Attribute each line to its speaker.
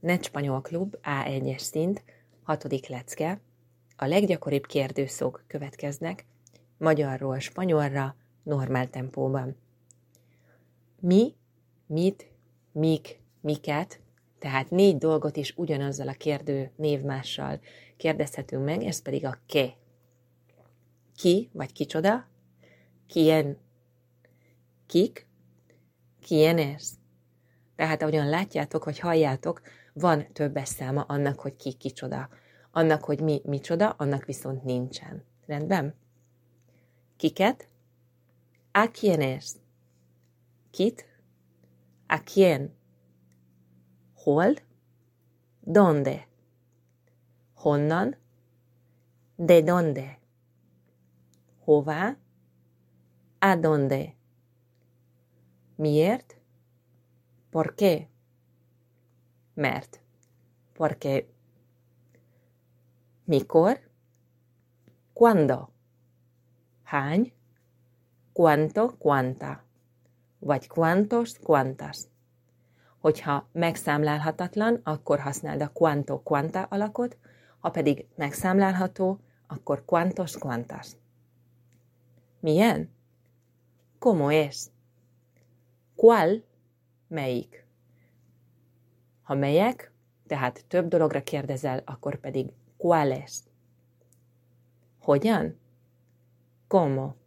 Speaker 1: Net Spanyol Klub A1-es szint, 6. lecke. A leggyakoribb kérdőszók következnek, magyarról spanyolra, normál tempóban. Mi, mit, mik, miket, tehát 4 dolgot is ugyanazzal a kérdő névmással kérdezhetünk meg, ez pedig a que. Ki, vagy kicsoda, quién, kik, quiénes. Tehát ahogyan látjátok, vagy halljátok, van többes száma annak, hogy ki kicsoda. Annak, hogy mi micsoda, annak viszont nincsen. Rendben? Kiket? A quiénes. Kit? A quién. Hol? Donde? Honnan? De donde? Hová? A donde? Miért? ¿Por qué? Mert. Porque. Mikor? ¿Cuándo? Hány? ¿Cuánto? ¿Cuánta? Vagy cuántos? ¿Cuántas? Hogyha megszámlálhatatlan, akkor használd a cuánto, cuánta alakot, ha pedig megszámlálható, akkor cuántos, cuántas. Milyen? ¿Cómo es? ¿Cuál? Melyik? Ha melyek, tehát több dologra kérdezel, akkor pedig ¿cuáles? Hogyan? ¿Cómo?